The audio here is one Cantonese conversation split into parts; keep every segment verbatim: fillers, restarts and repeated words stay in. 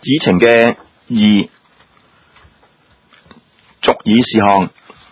議程嘅二續議事項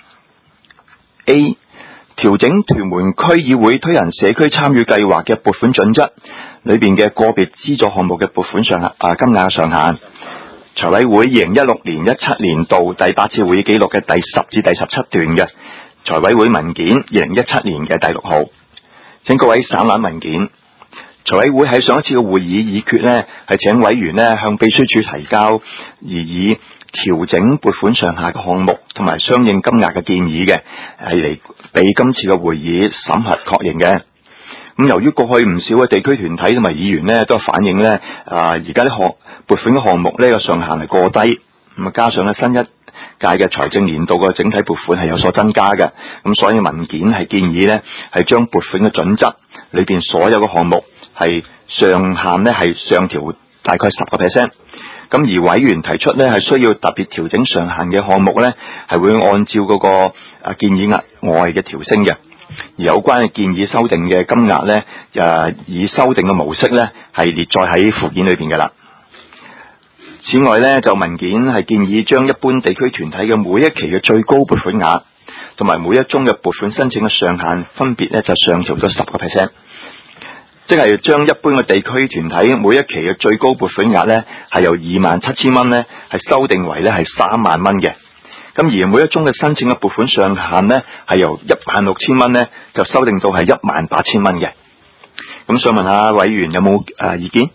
A 調整屯門區議會推行社區參與計劃嘅撥款準則裏邊嘅個別資助項目嘅撥款上限啊金額上限。財委會二零一六年一七年度第八次會議記錄嘅第十至第十七段嘅財委會文件二零一七年嘅第六號，請各位省覽文件。財委會喺上一次嘅會議議決呢，係請委員呢向秘書處提交擬議調整撥款上限嘅項目同埋相應金額嘅建議嘅，係嚟俾今次嘅會議審核確認嘅。咁由於過去唔少嘅地區團體同埋議員呢都反映呢，啊而家啲項撥款嘅項目呢個上限係過低，咁啊加上呢新一屆嘅財政年度嘅整體撥款係有所增加嘅，咁所以文件係建議呢係將撥款嘅準則裏邊所有嘅項目係上限呢係上調大概十個 percent。咁而委員提出呢係需要特別調整上限嘅項目呢係會按照嗰個啊建議額外嘅調升嘅。而有關嘅建議修訂嘅金額呢，誒以修訂嘅模式呢係列載喺附件裏邊嘅啦。此外呢，就文件係建議將一般地區團體嘅每一期嘅最高撥款額同埋每一宗嘅撥款申請嘅上限分別呢就上調咗十個 percent。即係將一般嘅地區團體每一期嘅最高撥款額呢係由二萬七千蚊呢係修訂為呢係三萬蚊嘅。咁而每一宗嘅申請嘅撥款上限呢係由一萬六千蚊呢就修訂到係一萬八千蚊嘅。咁想問下委員有冇誒意見？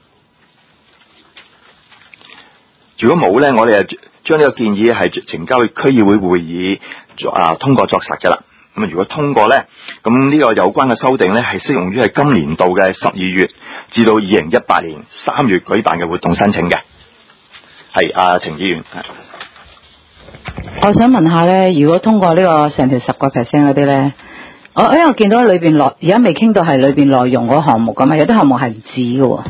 如果冇呢，我哋就將呢個建議係呈交去區議會會議啊通過作實嘅啦。咁如果通過呢，咁呢個有關嘅修訂呢係適用於係今年度嘅十二月至到二零一八年三月舉辦嘅活動申請嘅。係啊，程議員。 我想問下呢，如果通過呢個成條十個 percent 嗰啲呢，我因為我見到裏邊內而家未傾到係裏邊內容嗰個項目咁啊，有啲項目係唔止嘅喎。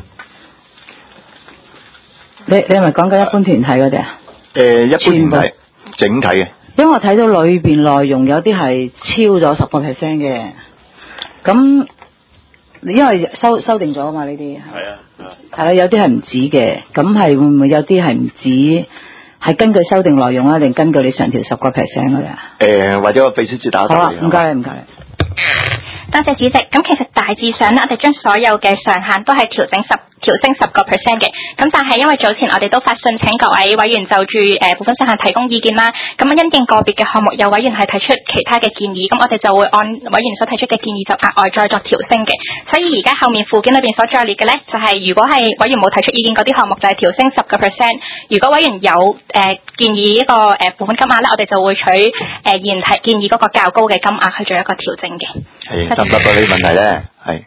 你你係咪講緊一般團體嗰啲啊？誒、呃，一般團體整體嘅。因為我睇到裏邊內容有啲係超咗十個 percent 嘅，咁因為修修訂咗啊嘛呢啲。係啊。係啦，有啲係唔止嘅，咁係會唔會有啲係唔止？係根據修訂內容啊，定根據你上條十個 percent 嗰啲啊？誒， 或者個秘書接打一打。 好啊，唔該你，唔該你。 多謝主席。咁其實大致上咧，我哋將所有嘅上限都係調整十調升十個 percent 嘅。咁但係因為早前我哋都發信請各位委員就住誒部分上限提供意見啦。咁因應個別嘅項目，有委員係提出其他嘅建議，咁我哋就會按委員所提出嘅建議就額外再作調升嘅。所以而家後面附件裏邊所載列嘅咧，就係、是、如果係委員冇提出意見嗰啲項目，就係調升十個 percent。如果委員有誒、呃、建議一個誒部分金額咧，我哋就會取誒、呃、現提建議嗰個較高嘅金額去做一個調整嘅。 係答唔答到呢個問題咧？係。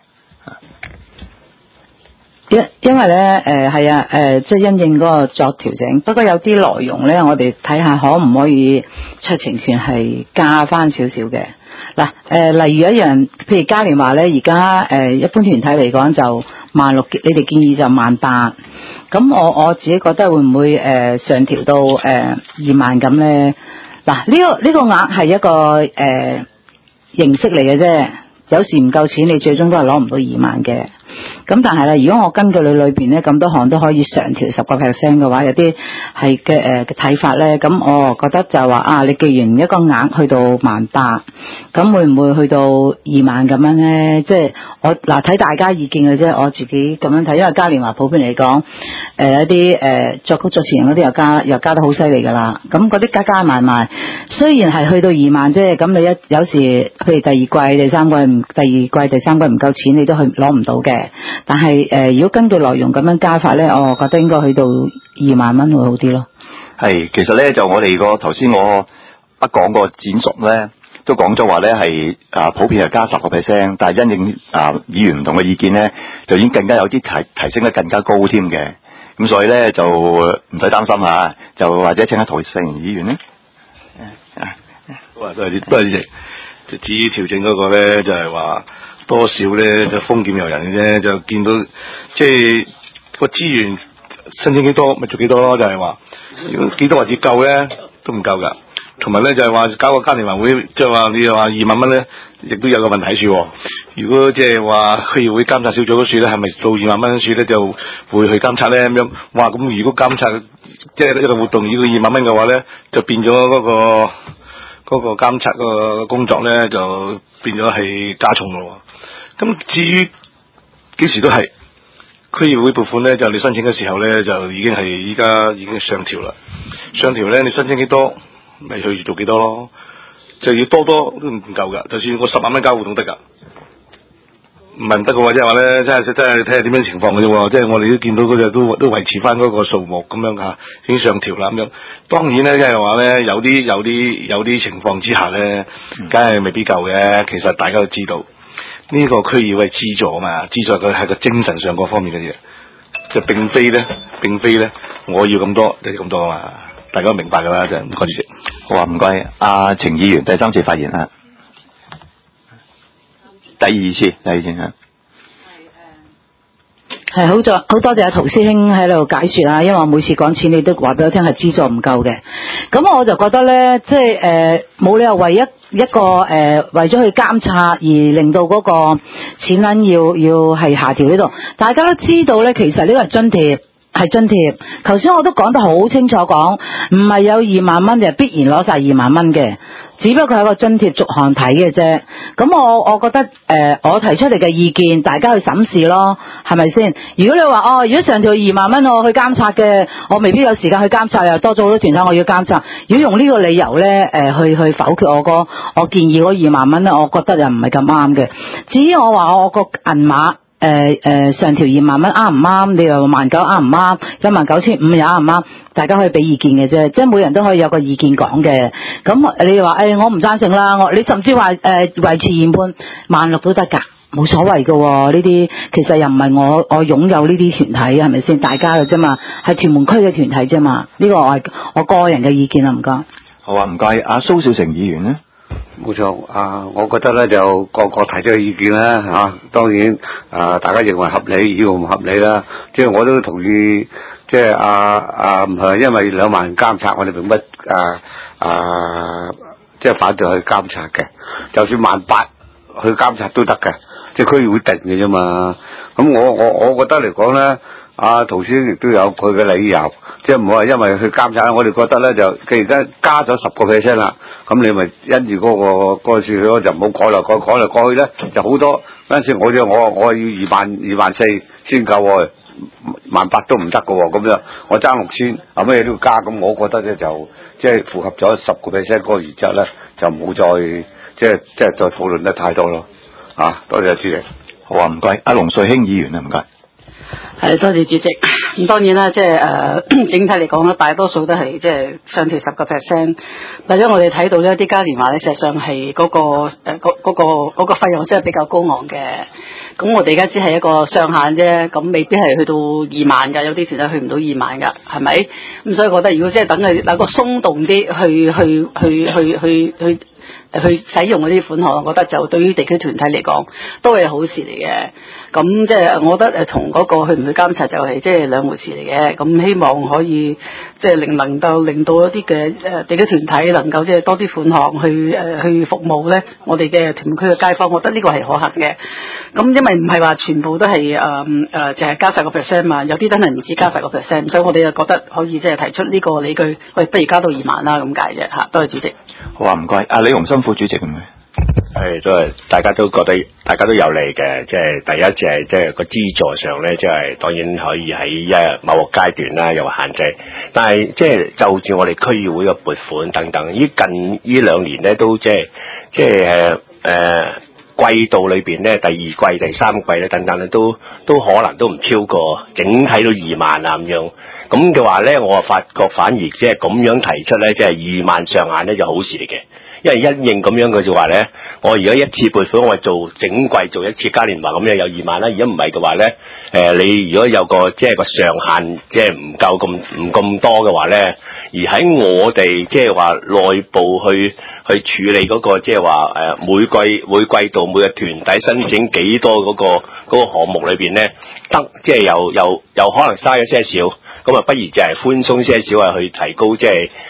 因因為咧，誒係啊，誒、呃、即係因應嗰個作調整。不過有啲內容咧，我哋睇下可唔可以酌情權係加翻少少嘅。嗱，誒例如一樣，譬如嘉年華咧，而家誒一般團體嚟講就萬六，你哋建議就萬八。咁我我自己覺得會唔會誒、呃、上調到誒、呃、二萬咁咧？嗱，呢、這個呢、這個額係一個誒、呃、形式嚟嘅啫。有時唔夠錢，你最終都係攞唔到二萬嘅。咁但係咧，如果我根據你裏邊咧咁多項都可以上調十個 percent 嘅話，有啲係嘅誒嘅睇法咧，咁我覺得就話啊，你既然一個額去到萬八，咁會唔會去到二萬咁樣咧？即係我嗱睇大家意見嘅啫，我自己咁樣睇，因為嘉年華普遍嚟講，誒、呃、一啲誒、呃、作曲作詞人嗰啲又加又加得好犀利㗎啦。咁嗰啲加加埋埋，雖然係去到二萬啫，咁你一有時譬如第二季、第三季唔第二季、第三季唔夠錢，你都去攞唔到嘅。但係誒、呃，如果根據內容咁樣加法咧，我覺得應該去到二萬蚊會好啲咯。係， 其實咧就我哋個頭先我一講個展述咧，都講咗話咧係啊普遍係加十個 percent， 但係因應啊議員唔同嘅意見咧，就已經更加有啲提提升得更加高添嘅。咁所以咧就唔使擔心吓，就或者請下陶盛議員咧。 好啊，都係都係主席。就至於調整嗰個咧，就係、是、話。多少咧就豐儉由人嘅啫，就見到即係個資源申請幾多咪做幾多咯，就係話如果幾多或者夠咧都唔夠噶。 同埋咧就係話搞個家庭運會，即係話你又話二萬蚊咧，亦都有個問題喺處。如果即係話區議會監察小組嗰處咧，係咪到二萬蚊嗰處咧就會去監察咧咁樣？哇！咁如果監察即係一個活動要二萬蚊嘅話咧，就變咗嗰個嗰個監察個工作咧就變咗係加重咯。咁至於幾時都係區議會撥款咧，就你申請嘅時候咧，就已經係依家已經上調啦。上調咧，你申請幾多？咪去做幾多咯？就要多多都唔夠噶，就算我十萬蚊交活動得噶，唔係唔得嘅喎，即係話咧，真係真係睇下點樣情況嘅啫喎，即係我哋都見到嗰隻都都維持翻嗰個數目咁樣嚇，已經上調啦咁樣。當然咧，即係話咧，有啲有啲有啲情況之下咧，梗係未必夠嘅。其實大家都知道，呢、這個區議會係資助啊嘛，資助佢係個精神上各方面嘅嘢，就並非咧，並非咧，我要咁多就咁多啊嘛。大家都明白噶啦，就唔該主席。 好啊，唔該。阿程議員第三次發言啊，第二次，第二次啊。 係好在好多謝阿陶師兄喺度解說啦，因為我每次講錢你都話俾我聽係資助唔夠嘅，咁我就覺得咧，即係誒冇理由為一一個誒、呃、為咗去監察而令到嗰個錢銀要要係下調呢度，大家都知道咧，其實呢個係津貼。係津貼，頭先我都講得好清楚講，唔係有二萬蚊就必然攞晒二萬蚊嘅，只不過係一個津貼逐項睇嘅啫。咁我我覺得誒、呃，我提出嚟嘅意見，大家去審視咯，係咪先？如果你話哦，如果上調二萬蚊我去監察嘅，我未必有時間去監察，又多咗好多團體我要監察。如果用呢個理由咧，誒、呃、去去否決我個我建議嗰二萬蚊咧，我覺得又唔係咁啱嘅。至於我話我個銀碼。誒、呃、誒、呃，上調二萬蚊啱唔啱？你又萬九啱唔啱？一萬九千五又啱唔啱？大家可以俾意見嘅啫，即係每人都可以有個意見講嘅。咁你話誒、哎，我唔贊成啦，我你甚至話誒維持研判萬六都得噶，冇所謂噶。呢啲其實又唔係我我擁有呢啲團體，係咪先？大家嘅啫嘛，係屯門區嘅團體啫嘛。呢、這個我係我個人嘅意見啦，唔該。 好啊，唔該。阿蘇少成議員咧。 冇錯啊！我覺得咧就個個提出嘅意見啦嚇、啊，當然啊，大家認為合理，以為唔合理啦。即係我都同意，即係啊啊唔係因為兩萬人監察，我哋並不啊啊即係反對去監察嘅。就算萬八去監察都得嘅，即係區議會定嘅啫嘛。咁我我我覺得嚟講咧，阿陶師亦都有佢嘅理由。即係唔好話因為去監察，我哋覺得咧就既然真加咗十個 percent 啦，咁你咪因住嗰個嗰個事咯，就唔好改來改改來改去咧，就好多嗰陣時我就我我要二萬二萬四先夠喎，萬八都唔得嘅喎，咁樣我爭六千，後咩都要加，咁我覺得咧就即係符合咗十個 percent 嗰個原則咧，就唔好再即係即係再討論得太多咯。啊，多謝主席。 好啊，唔該。阿龍瑞興議員啊，唔該。 係多謝主席。咁當然啦，即係誒整體嚟講咧，大多數都係即係上調十個 percent。或者我哋睇到呢啲嘉年華咧，實際上係嗰、嗰個誒嗰嗰個嗰、嗰個費用真係比較高昂嘅。咁我哋而家只係一個上限啫，咁未必係去到二萬㗎，有啲團體去唔到二萬㗎，係咪？咁所以覺得如果即係等佢能夠鬆動啲去去去去去去去使用嗰啲款項，我覺得就對於地區團體嚟講都係好事嚟嘅。咁即係我覺得誒，從嗰個去唔去監察就係即係兩回事嚟嘅。咁希望可以即係令能夠令到一啲嘅誒地區團體能夠即係多啲款項去誒、呃、去服務咧，我哋嘅屯門區嘅街坊，我覺得呢個係可行嘅。咁因為唔係話全部都係誒誒淨係加十個 percent 嘛，有啲真係唔止加十個 percent， 所以我哋就覺得可以即係提出呢個理據，喂，不如加到二萬啦咁解啫嚇。多謝主席。 好啊，唔該。阿李洪生副主席咁嘅。 係都係，大家都覺得大家都有利嘅，即係第一就係即係個資助上咧，即係當然可以喺一某個階段啦，有限制。但係即係就住我哋區議會嘅撥款等等，依近呢兩年咧都即係即係誒季度裏邊咧，第二季、第三季咧等等咧，都都可能都唔超過整體都二萬啊咁樣。咁嘅話咧，我發覺反而即係咁樣提出咧，即係二萬上限咧就好事嚟嘅。因為因應咁樣嘅就話咧，我而家一次撥款我做整季做一次嘉年華咁樣有二萬啦，如果唔係嘅話咧，誒、呃、你如果有個即係個上限，即係唔夠咁唔咁多嘅話咧，而喺我哋即係話內部去去處理嗰、那個即係話誒每季每季度每個團體申請幾多嗰、那個嗰、那個項目裏邊咧，得即係又又又可能嘥咗些少，咁啊不如就係寬鬆些少啊去提高即係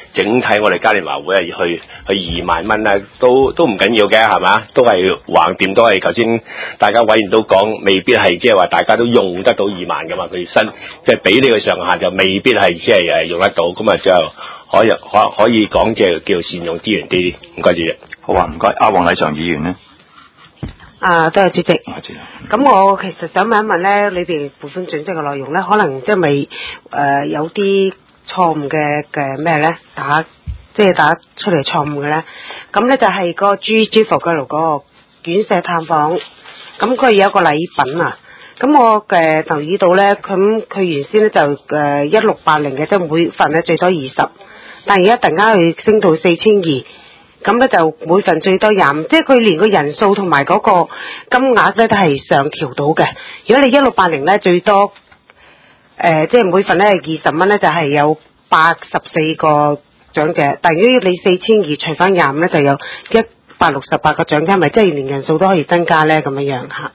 整體我哋嘉年華會係去去二萬蚊啦，都都唔緊要嘅係嘛，都係橫掂都係頭先大家委員都講，未必係即係話大家都用得到二萬噶嘛，佢新即係俾呢個上限就未必係即係誒用得到，咁啊就可以可可以講即係叫善用資源啲，唔該主席。 好啊，唔該，阿黃禮常議員咧。 啊，多謝主席。 我知。 咁我其實想問一問咧，你哋撥款準則嘅內容咧，可能即係咪誒有啲錯誤嘅嘅咩咧？打即係打出嚟錯誤嘅咧？咁咧就係個 G G 佛嗰度嗰個院舍探訪，咁佢有一個禮品啊。咁我誒、呃、留意到咧，咁佢原先咧就誒一六八零嘅，即係每份咧最多二十，但係而家突然間佢升到四千二。咁咧就每份最多廿五，即係佢連個人數同埋嗰個金額咧都係上調到嘅。如果你一六八零咧最多，誒、呃、即係每份咧係二十蚊咧，就係有八十四個長者。但如果你四千二除翻廿五咧，就有一百六十八個長者，係咪即係連人數都可以增加咧？咁樣樣嚇。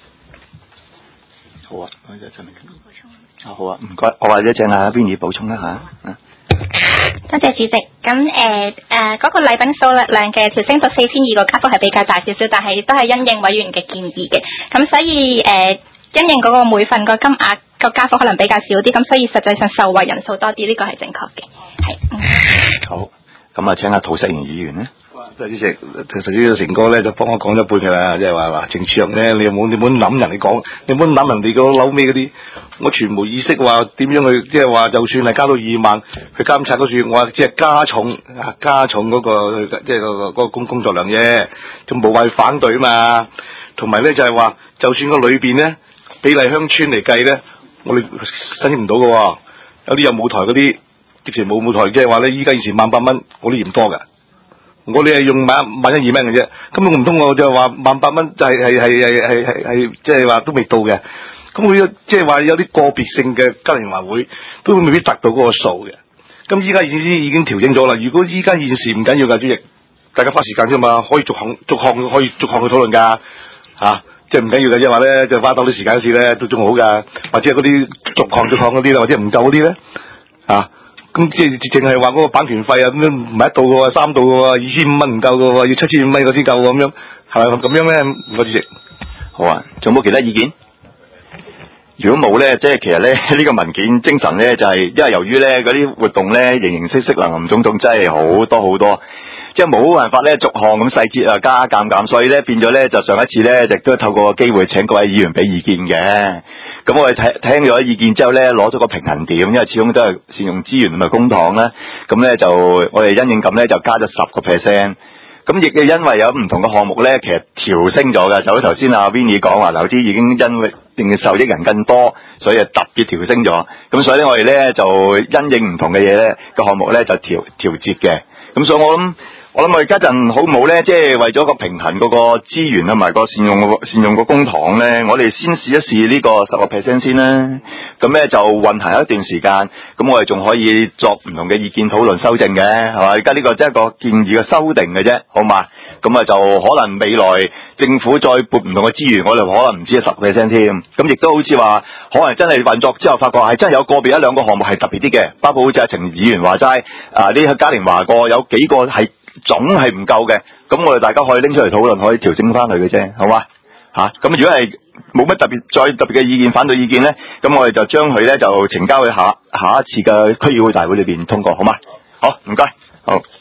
好啊，我就陳明補充。啊好啊，唔該，我或者請阿 Vinny 補充一下。啊多謝主席。咁誒誒嗰個禮品數量嘅調升到四千二個加幅係比較大少少，但係都係因應委員嘅建議嘅。咁所以誒、呃、因應嗰個每份個金額個加幅可能比較少啲，咁所以實際上受惠人數多啲，呢、這個係正確嘅。係。嗯、好， 咁啊請阿涂石元議員咧。 即係主席，其實呢個成哥咧就幫我講一半㗎啦，即係話話程處任咧，你有冇你冇諗人哋講，你冇諗人哋個樓尾嗰啲，我全無意識話點樣去，即係話就算係加到二萬去監察嗰處，我話即係加重啊加重嗰、嗰個即係嗰個嗰個工工作量啫，就無謂反對啊嘛。同埋咧就係話，就算個裏邊咧比例鄉村嚟計咧，我哋申請唔到㗎喎，有啲有舞台嗰啲直情冇舞台，即係話咧依家以前萬八蚊，我都嫌多㗎。我哋係用萬萬一二蚊嘅啫，咁我唔通我就話萬八蚊，係係係係係係係即係話都未到嘅。咁佢即係話有啲個別性嘅嘉年華會都未必達到嗰個數嘅。咁依家已經已經調整咗啦。如果依家現時唔緊要㗎，主席，大家花時間啫嘛，可以逐項逐項可以逐項去討論㗎嚇，即係唔緊要嘅，即係話咧就花多啲時間一次咧都仲好㗎，或者嗰啲逐項逐項嗰啲啦，或者唔夠嗰啲咧嚇。咁即係淨係話嗰個版權費啊，咁樣唔係一度嘅喎，三度嘅喎，二千五蚊唔夠嘅喎，要七千五蚊嗰先夠喎，咁樣係咪咁樣咧？唔該主席。 好啊，仲有冇其他意見？如果冇咧，即係其實咧呢、呢個文件精神咧就係、是，因為由於咧嗰啲活動咧形形色色、林林總總，真係好多好多，即係冇辦法咧逐項咁細節啊加減減，所以咧變咗咧就上一次咧亦都透過個機會請各位議員俾意見嘅。咁我哋睇聽咗意見之後咧，攞咗個平衡點，因為始終都係善用資源同埋公帑啦。咁咧就我哋因應咁咧就加咗十個 percent。咁亦係因為有唔同嘅項目咧，其實調升咗嘅。就好似頭先阿 Vinny 講話，有啲已經因為令受益人更多，所以係特別調升咗。咁所以咧，我哋咧就因應唔同嘅嘢咧，個項目咧就調調節嘅。咁所以我諗。我諗我哋家陣好唔好咧？即係為咗個平衡嗰個資源同埋個善用個善用個公帑咧，我哋先試一試呢個十個 percent 先啦。咁咧就運行一段時間，咁我哋仲可以作唔同嘅意見討論修正嘅，係嘛？而家呢個即係一個建議嘅修訂嘅啫，好嘛？咁啊就可能未來政府再撥唔同嘅資源，我哋可能唔止係十個 percent 添。咁亦都好似話，可能真係運作之後發覺係真係有個別一兩個項目係特別啲嘅，包括好似阿程議員話齋，啊呢個嘉年華過有幾個係。總係唔夠嘅，咁我哋大家可以拎出嚟討論，可以調整翻佢嘅啫，好嘛？吓、啊，咁如果係冇乜特別再特別嘅意見、反對意見咧，咁我哋就將佢咧就呈交去下下一次嘅區議會大會裏邊通過，好嘛？好，唔該，好。